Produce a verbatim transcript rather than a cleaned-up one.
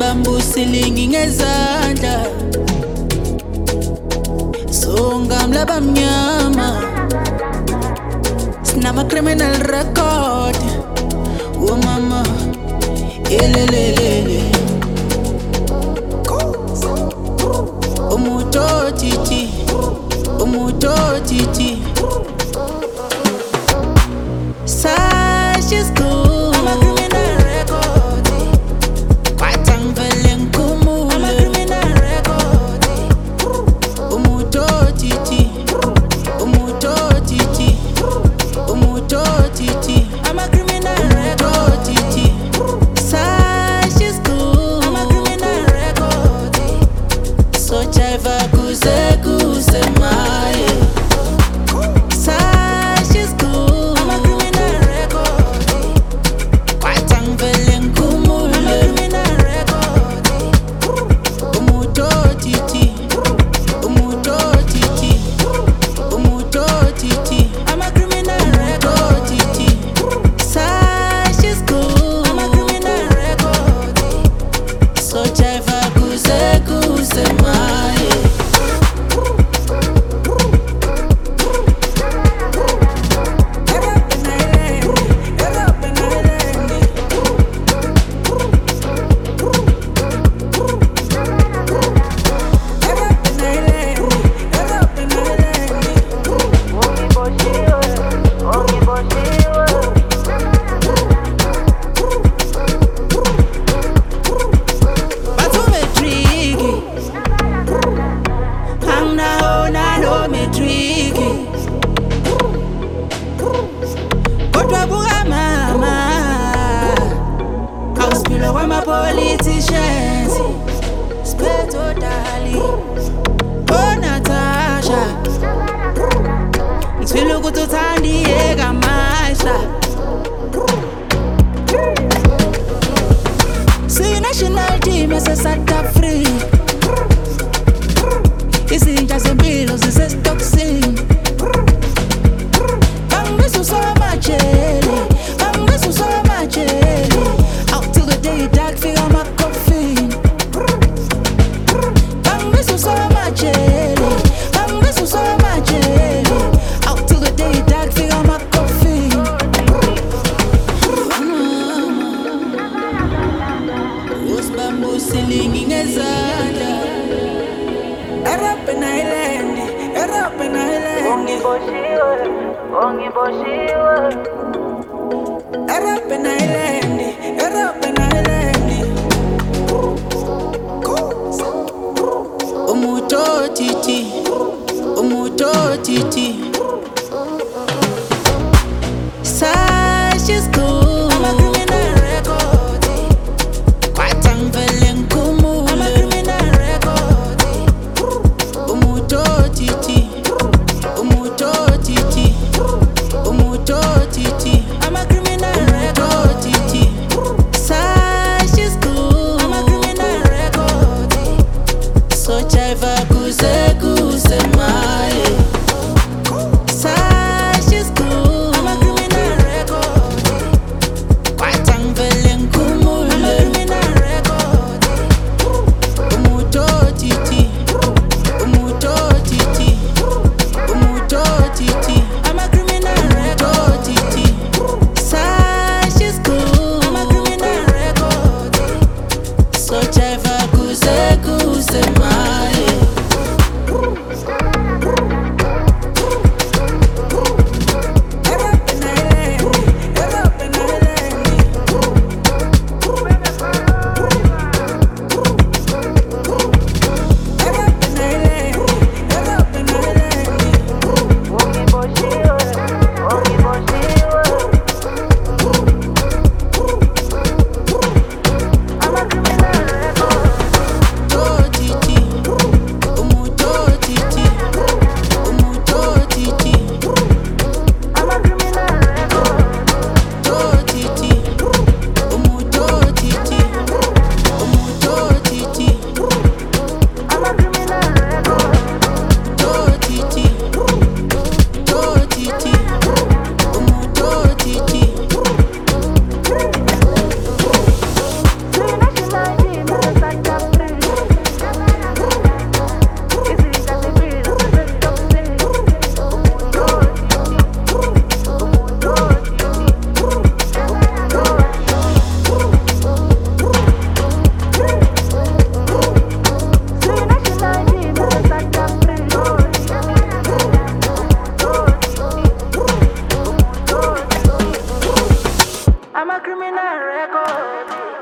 Usibambusilingi ngezandla songamla bamnyama sinama criminal record wo mama elelelele umuto titi umuto titi such is good. Politicians, Speto Dali, oh Natasha, Nswilo kututandi ega maisha. See national team as a South free. Izinja zempilo zisestokisini. Bangisu somajele, bangisu somajele. Out till the day dark figure my coffin. Bangisu somajele, bangisu somajele. Out till the day dark figure my coffin. Usibambusilingi ngezandla Erapena Island, Erapena Island. Ongiboshiwe, ongiboshiwe. Erapena Island, Erapena Island. Umuto titi, umuto titi. Such is good. So I'm a criminal record.